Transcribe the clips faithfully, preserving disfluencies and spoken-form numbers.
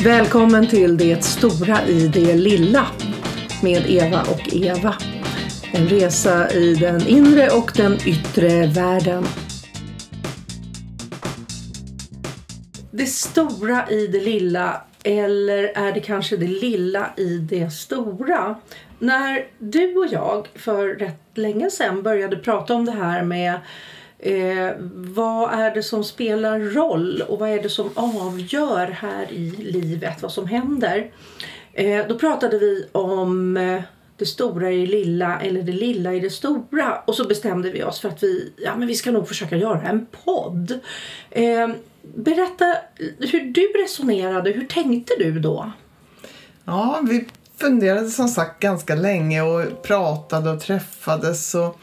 Välkommen till det stora i det lilla med Eva och Eva. En resa i den inre och den yttre världen. Det stora i det lilla, eller är det kanske det lilla i det stora? När du och jag för rätt länge sedan började prata om det här med Eh, vad är det som spelar roll och vad är det som avgör här i livet, vad som händer. Eh, då pratade vi om eh, det stora i det lilla eller det lilla i det stora. Och så bestämde vi oss för att vi, ja, men vi ska nog försöka göra en podd. Eh, berätta hur du resonerade, hur tänkte du då? Ja, vi funderade som sagt ganska länge och pratade och träffades och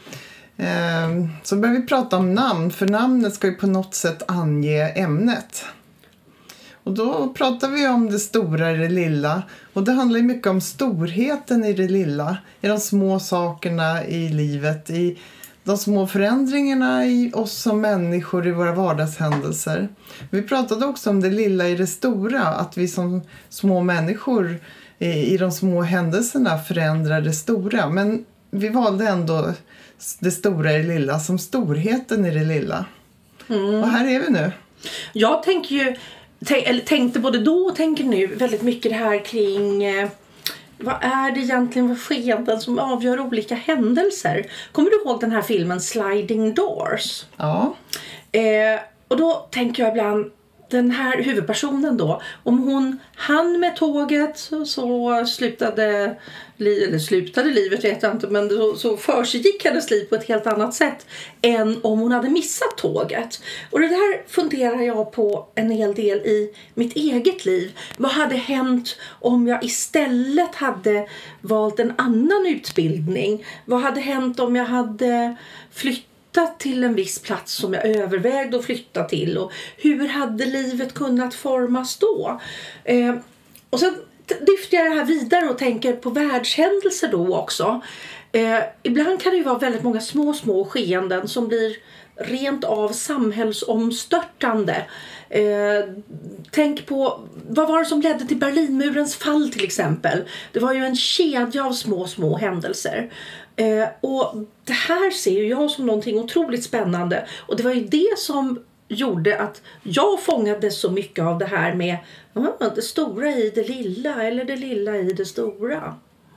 så började vi prata om namn, för namnet ska ju på något sätt ange ämnet. Och då pratar vi om det stora i det lilla. Och det handlar ju mycket om storheten i det lilla. I de små sakerna i livet. I de små förändringarna i oss som människor i våra vardagshändelser. Vi pratade också om det lilla i det stora. Att vi som små människor i, i de små händelserna förändrar det stora. Men vi valde ändå det stora i det lilla som storheten i det lilla. Mm. Och här är vi nu. Jag tänker ju, tänk, eller tänkte både då och tänker nu väldigt mycket det här kring eh, vad är det egentligen för skeenden som avgör olika händelser. Kommer du ihåg den här filmen Sliding Doors? Ja. Eh, och då tänker jag ibland, den här huvudpersonen då, om hon hann med tåget så, så slutade, li, eller slutade livet vet jag inte, men så, så försiggick hennes liv på ett helt annat sätt än om hon hade missat tåget. Och det där funderar jag på en hel del i mitt eget liv. Vad hade hänt om jag istället hade valt en annan utbildning? Vad hade hänt om jag hade flyttat till en viss plats som jag övervägde att flytta till, och hur hade livet kunnat formas då? Eh, och sen lyfter jag det här vidare och tänker på världshändelser då också. Eh, ibland kan det ju vara väldigt många små små skeenden som blir rent av samhällsomstörtande. Eh, tänk på, vad var det som ledde till Berlinmurens fall till exempel? Det var ju en kedja av små små händelser. Eh, och det här ser jag som någonting otroligt spännande. Och det var ju det som gjorde att jag fångade så mycket av det här med ah, det stora i det lilla eller det lilla i det stora.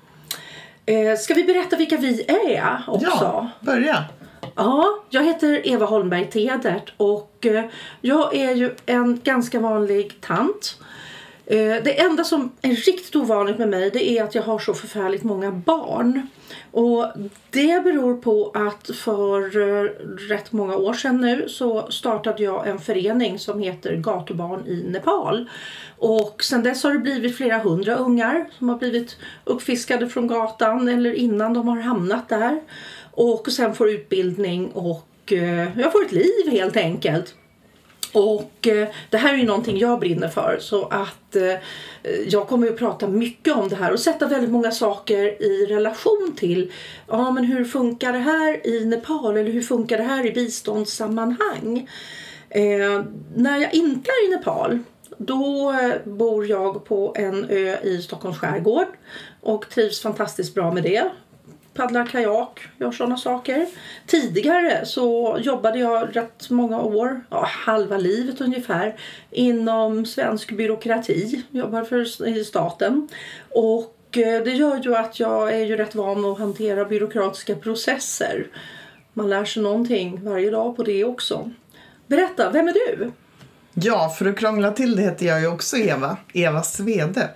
Eh, ska vi berätta vilka vi är också? Ja, börja. Ja, jag heter Eva Holmberg Tedert och jag är ju en ganska vanlig tant. Det enda som är riktigt ovanligt med mig, det är att jag har så förfärligt många barn. Och det beror på att för rätt många år sedan nu så startade jag en förening som heter Gatubarn i Nepal. Och sen dess har det blivit flera hundra ungar som har blivit uppfiskade från gatan eller innan de har hamnat där. Och sen får utbildning och eh, jag får ett liv helt enkelt. Och eh, det här är ju någonting jag brinner för, så att eh, jag kommer att prata mycket om det här och sätta väldigt många saker i relation till ja, men hur funkar det här i Nepal eller hur funkar det här i biståndssammanhang. Eh, när jag inte är i Nepal, då eh, bor jag på en ö i Stockholms skärgård och trivs fantastiskt bra med det. Paddlar kajak, gör sådana saker. Tidigare så jobbade jag rätt många år, ja, halva livet ungefär, inom svensk byråkrati. Jobbar för i staten. Och det gör ju att jag är ju rätt van att hantera byråkratiska processer. Man lär sig någonting varje dag på det också. Berätta, vem är du? Ja, för att krångla till det heter jag ju också Eva. Eva Svede.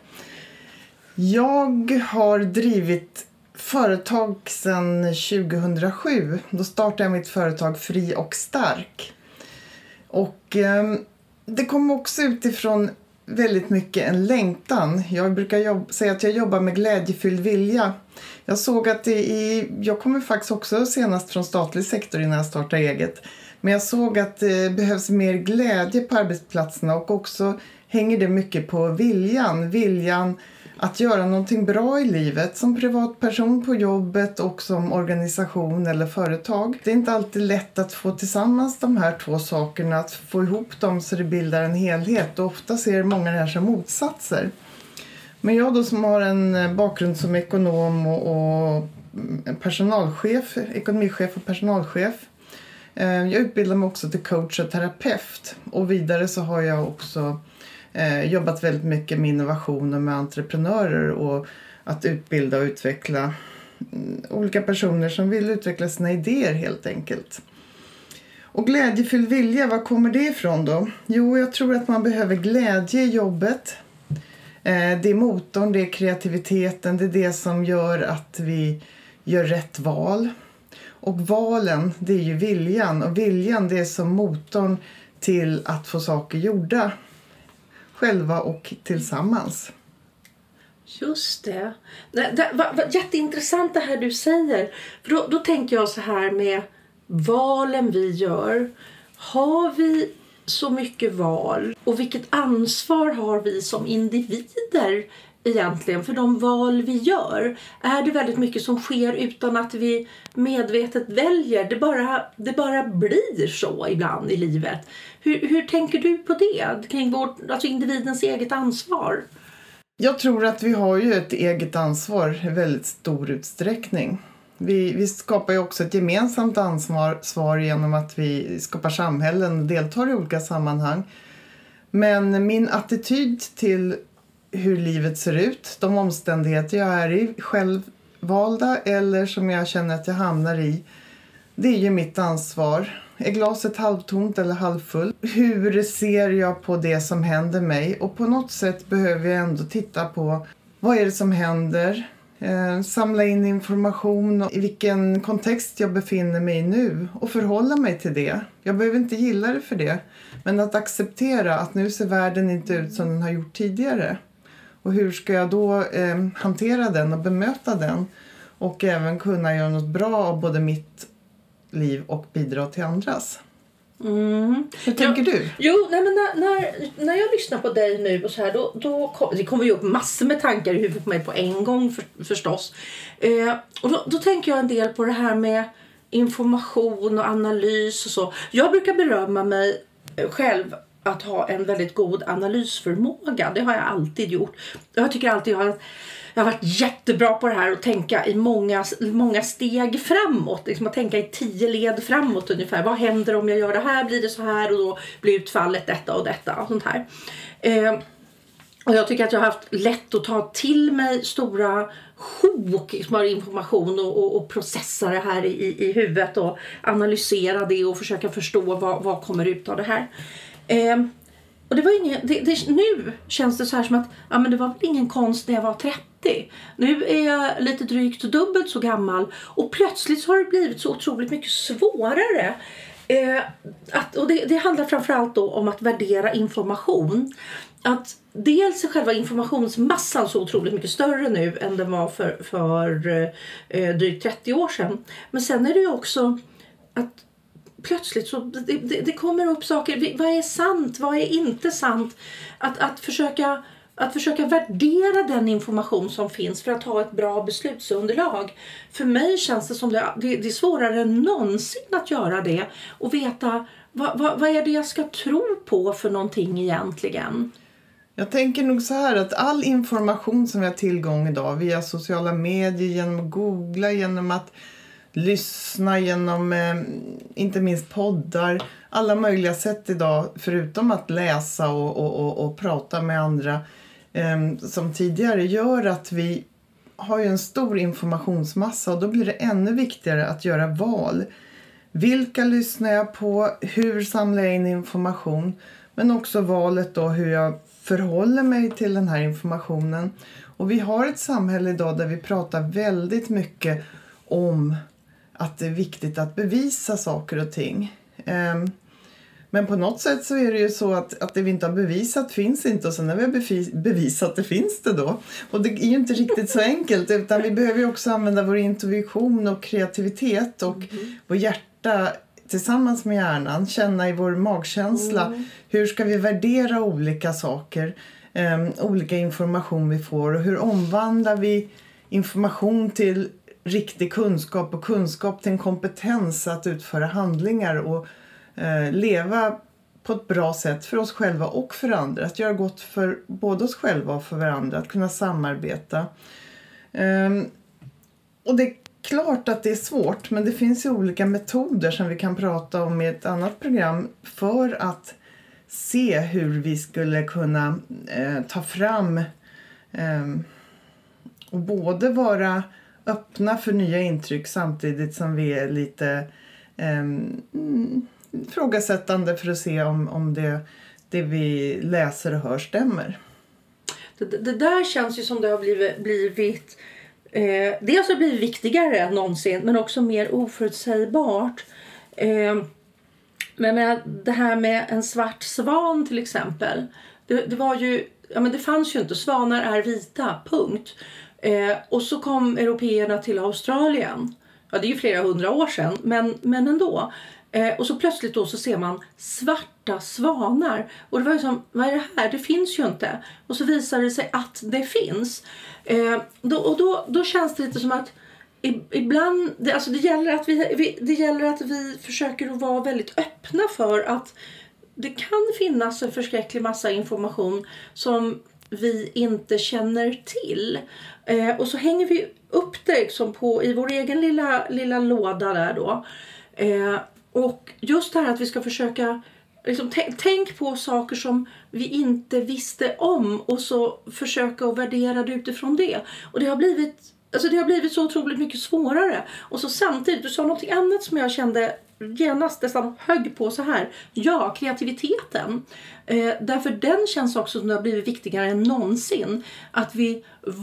Jag har drivit företag sedan tjugohundrasju. Då startade jag mitt företag Fri och Stark. Och eh, det kom också utifrån väldigt mycket en längtan. Jag brukar jobb- säga att jag jobbar med glädjefylld vilja. Jag såg att det i, jag kommer faktiskt också senast från statlig sektor innan jag startade eget. Men jag såg att det behövs mer glädje på arbetsplatserna och också hänger det mycket på viljan. Viljan att göra någonting bra i livet som privatperson på jobbet och som organisation eller företag. Det är inte alltid lätt att få tillsammans de här två sakerna, att få ihop dem så det bildar en helhet, och ofta ser många det här som motsatser. Men jag då som har en bakgrund som ekonom och, och personalchef, ekonomichef och personalchef, jag utbildar mig också till coach och terapeut, och vidare så har jag också eh, jobbat väldigt mycket med innovation och med entreprenörer och att utbilda och utveckla mm, olika personer som vill utveckla sina idéer helt enkelt. Och glädjefylld vilja, var kommer det ifrån då? Jo, jag tror att man behöver glädje i jobbet. Eh, det är motorn, det är kreativiteten, det är det som gör att vi gör rätt val. Och valen, det är ju viljan. Och viljan, det är som motorn till att få saker gjorda. Själva och tillsammans. Just det. Det, det var, var jätteintressant det här du säger. För då, då tänker jag så här med valen vi gör. Har vi så mycket val? Och vilket ansvar har vi som individer egentligen för de val vi gör? Är det väldigt mycket som sker utan att vi medvetet väljer? Det bara, det bara blir så ibland i livet. Hur, hur tänker du på det? Kring vårt, alltså individens eget ansvar? Jag tror att vi har ju ett eget ansvar i väldigt stor utsträckning. Vi, vi skapar ju också ett gemensamt ansvar svar genom att vi skapar samhällen och deltar i olika sammanhang. Men min attityd till hur livet ser ut, de omständigheter jag är i, självvalda eller som jag känner att jag hamnar i, det är ju mitt ansvar. Är glaset halvtomt eller halvfullt? Hur ser jag på det som händer mig? Och på något sätt behöver jag ändå titta på vad är det som händer? Eh, samla in information och i vilken kontext jag befinner mig i nu och förhålla mig till det. Jag behöver inte gilla det för det, men att acceptera att nu ser världen inte ut som den har gjort tidigare. Och hur ska jag då eh, hantera den och bemöta den och även kunna göra något bra av både mitt liv och bidra till andras. Mm. Hur tänker ja, du? Jo, nej, men när, när, när jag lyssnar på dig nu och så här, då, då kom, det kommer ju upp massor med tankar i huvudet på mig på en gång för, förstås. Eh, och då, då tänker jag en del på det här med information och analys och så. Jag brukar berömma mig själv att ha en väldigt god analysförmåga. Det har jag alltid gjort. Jag tycker alltid jag har, jag har varit jättebra på det här att tänka i många, många steg framåt. Liksom att tänka i tio led framåt ungefär. Vad händer om jag gör det här? Blir det så här? Och då blir utfallet detta och detta och sånt här. Eh, och jag tycker att jag har haft lätt att ta till mig stora sjok liksom, information och, och, och processa det här i, i huvudet och analysera det och försöka förstå vad, vad kommer ut av det här. Eh, och det var ingen, det, det, nu känns det så här som att ja, men det var väl ingen konst när jag var trettio. Nu är jag lite drygt dubbelt så gammal och plötsligt så har det blivit så otroligt mycket svårare. Eh, att, och det, det handlar framförallt då om att värdera information. Att dels är själva informationsmassan så otroligt mycket större nu än den var för, för eh, drygt trettio år sedan. Men sen är det ju också att plötsligt så det, det, det kommer upp saker. Vad är sant? Vad är inte sant? Att, att, försöka, att försöka värdera den information som finns för att ha ett bra beslutsunderlag. För mig känns det som det, det, det är svårare än någonsin att göra det. Och veta vad, vad, vad är det jag ska tro på för någonting egentligen. Jag tänker nog så här att all information som vi har tillgång idag via sociala medier, genom att googla, genom att lyssna, genom eh, inte minst poddar, alla möjliga sätt idag förutom att läsa och, och, och, och prata med andra eh, som tidigare gör att vi har ju en stor informationsmassa och då blir det ännu viktigare att göra val. Vilka lyssnar jag på? Hur samlar jag in information? Men också valet då hur jag förhåller mig till den här informationen. Och vi har ett samhälle idag där vi pratar väldigt mycket om att det är viktigt att bevisa saker och ting. Men på något sätt så är det ju så att, att det vi inte har bevisat finns inte. Och sen när vi har bevisat det finns det då. Och det är ju inte riktigt så enkelt. Utan vi behöver ju också använda vår intuition och kreativitet och mm. vår hjärta tillsammans med hjärnan. Känna i vår magkänsla. Mm. Hur ska vi värdera olika saker? eh, olika information vi får och hur omvandlar vi information till riktig kunskap och kunskap till en kompetens att utföra handlingar och eh, leva på ett bra sätt för oss själva och för andra. Att göra gott för både oss själva och för varandra. Att kunna samarbeta. Um, och det är klart att det är svårt, men det finns ju olika metoder som vi kan prata om i ett annat program för att se hur vi skulle kunna eh, ta fram eh, och både vara öppna för nya intryck samtidigt som vi är lite eh, ifrågasättande för att se om, om det, det vi läser och hör stämmer. Det, det där känns ju som det har blivit, blivit eh, dels har det blivit viktigare än någonsin, men också mer oförutsägbart. Eh, men med det här med en svart svan till exempel, det, det var ju, ja men det fanns ju inte, svanar är vita, punkt. Eh, och så kom européerna till Australien. Ja, det är ju flera hundra år sedan, men, men ändå. Eh, och så plötsligt då så ser man svarta svanar. Och det var ju som, vad är det här? Det finns ju inte. Och så visar det sig att det finns. Eh, då, och då, då känns det lite som att i, ibland, det, alltså det, gäller att vi, vi, det gäller att vi försöker att vara väldigt öppna för att det kan finnas en förskräcklig massa information som vi inte känner till. Eh, och så hänger vi upp det liksom på, i vår egen lilla, lilla låda där då. Eh, och just det här att vi ska försöka liksom, t- tänk på saker som vi inte visste om och så försöka att värdera det utifrån det. Och det har blivit, alltså det har blivit så otroligt mycket svårare. Och så samtidigt, du sa något annat som jag kände genast nästan högg på så här. Ja, kreativiteten. Eh, därför den känns också som det har blivit viktigare än någonsin. Att vi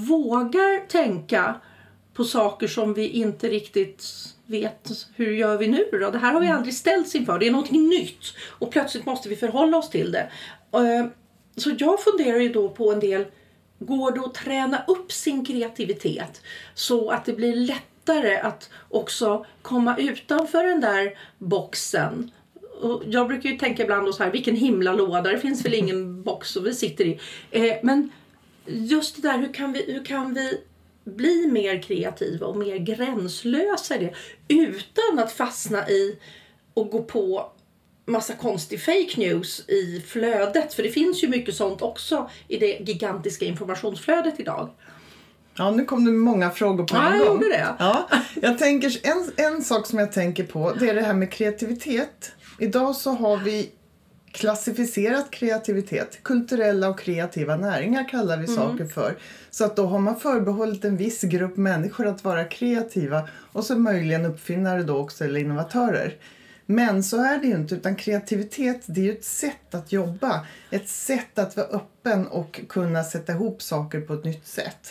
vågar tänka på saker som vi inte riktigt vet hur gör vi nu då. Det här har vi aldrig ställts inför. Det är någonting nytt. Och plötsligt måste vi förhålla oss till det. Eh, så jag funderar ju då på en del. Går det att träna upp sin kreativitet så att det blir lättare att också komma utanför den där boxen? Och jag brukar ju tänka ibland så här, vilken himla låda, det finns väl ingen box som vi sitter i. Eh, men just det där, hur kan vi, hur kan vi bli mer kreativa och mer gränslösa i det utan att fastna i och gå på massa konstig fake news i flödet. För det finns ju mycket sånt också i det gigantiska informationsflödet idag. Ja, nu kom det många frågor på en ja, gång. Ja, jag gjorde det. Ja, jag tänker, en, en sak som jag tänker på, det är det här med kreativitet. Idag så har vi klassificerat kreativitet. Kulturella och kreativa näringar kallar vi mm. saker för. Så att då har man förbehållit en viss grupp människor att vara kreativa. Och så möjligen uppfinnare då också, eller innovatörer. Men så är det ju inte, utan kreativitet, det är ju ett sätt att jobba. Ett sätt att vara öppen och kunna sätta ihop saker på ett nytt sätt.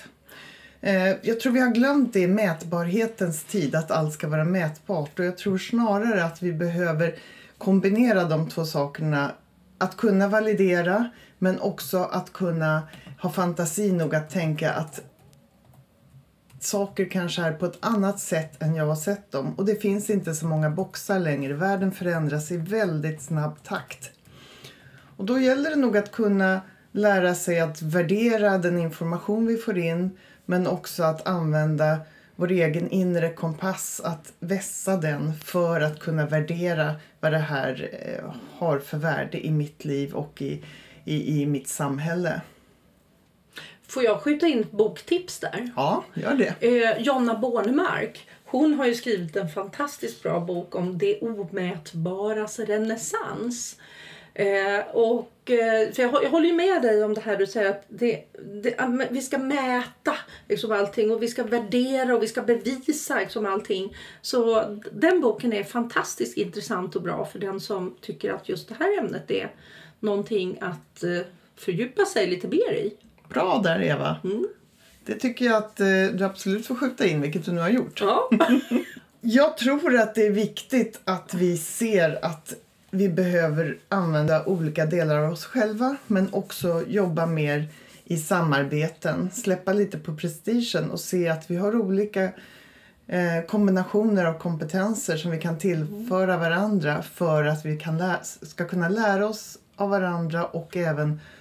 Eh, jag tror vi har glömt det i mätbarhetens tid, att allt ska vara mätbart. Och jag tror snarare att vi behöver kombinera de två sakerna. Att kunna validera, men också att kunna ha fantasi nog att tänka att saker kanske är på ett annat sätt än jag har sett dem. Och det finns inte så många boxar längre. Världen förändras i väldigt snabb takt. Och då gäller det nog att kunna lära sig att värdera den information vi får in. Men också att använda vår egen inre kompass. Att vässa den för att kunna värdera vad det här eh, har för värde i mitt liv och i, i, i mitt samhälle. Får jag skjuta in ett boktips där? Ja, gör det. Eh, Jonna Bornemark, hon har ju skrivit en fantastiskt bra bok om det omätbaras renässans. Eh, och, eh, för jag, jag håller ju med dig om det här du säger att det, det, vi ska mäta liksom allting och vi ska värdera och vi ska bevisa liksom allting. Så den boken är fantastiskt intressant och bra för den som tycker att just det här ämnet är någonting att eh, fördjupa sig lite mer i. Bra där, Eva. Mm. Det tycker jag att eh, du absolut får skjuta in, vilket du nu har gjort. Ja. Jag tror att det är viktigt att vi ser att vi behöver använda olika delar av oss själva. Men också jobba mer i samarbeten. Släppa lite på prestigen och se att vi har olika eh, kombinationer av kompetenser som vi kan tillföra varandra. För att vi kan lä- ska kunna lära oss av varandra och även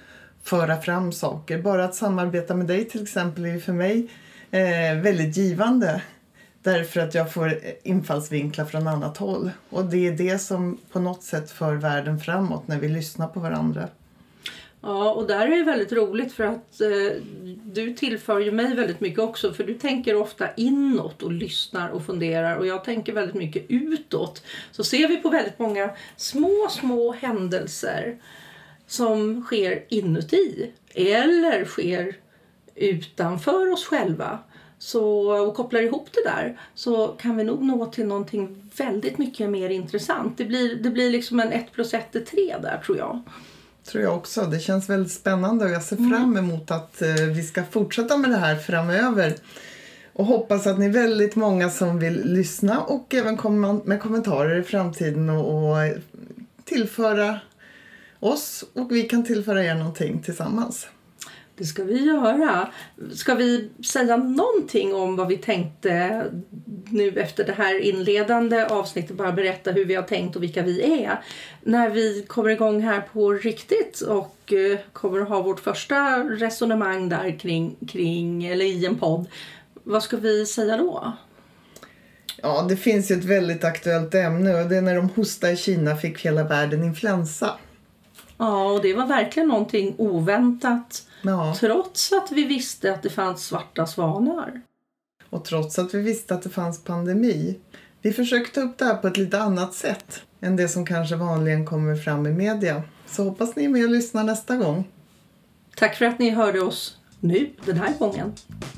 föra fram saker. Bara att samarbeta med dig till exempel är för mig eh, väldigt givande. Därför att jag får infallsvinklar från annat håll. Och det är det som på något sätt för världen framåt när vi lyssnar på varandra. Ja, och där är det väldigt roligt för att eh, du tillför ju mig väldigt mycket också. För du tänker ofta inåt och lyssnar och funderar. Och jag tänker väldigt mycket utåt. Så ser vi på väldigt många små, små händelser som sker inuti. Eller sker utanför oss själva. Så, och kopplar ihop det där, så kan vi nog nå till någonting väldigt mycket mer intressant. Det blir, det blir liksom en ett plus ett är tre där, tror jag. Tror jag också. Det känns väldigt spännande och jag ser fram emot att eh, vi ska fortsätta med det här framöver. Och hoppas att ni är väldigt många som vill lyssna och även komma med kommentarer i framtiden och, och tillföra oss och vi kan tillföra er någonting tillsammans. Det ska vi göra. Ska vi säga någonting om vad vi tänkte nu efter det här inledande avsnittet? Bara berätta hur vi har tänkt och vilka vi är. När vi kommer igång här på riktigt och kommer att ha vårt första resonemang där kring, kring eller i en podd. Vad ska vi säga då? Ja, det finns ju ett väldigt aktuellt ämne och det är när de hostade i Kina fick hela världen influensa. Ja, och det var verkligen någonting oväntat. Ja. Trots att vi visste att det fanns svarta svanar. Och trots att vi visste att det fanns pandemi. Vi försökte ta upp det här på ett lite annat sätt än det som kanske vanligen kommer fram i media. Så hoppas ni är med och lyssnar nästa gång. Tack för att ni hörde oss nu den här gången.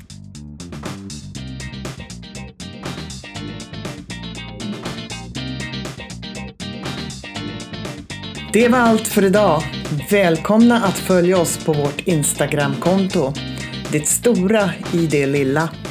Det var allt för idag. Välkomna att följa oss på vårt Instagramkonto. Det stora i det lilla.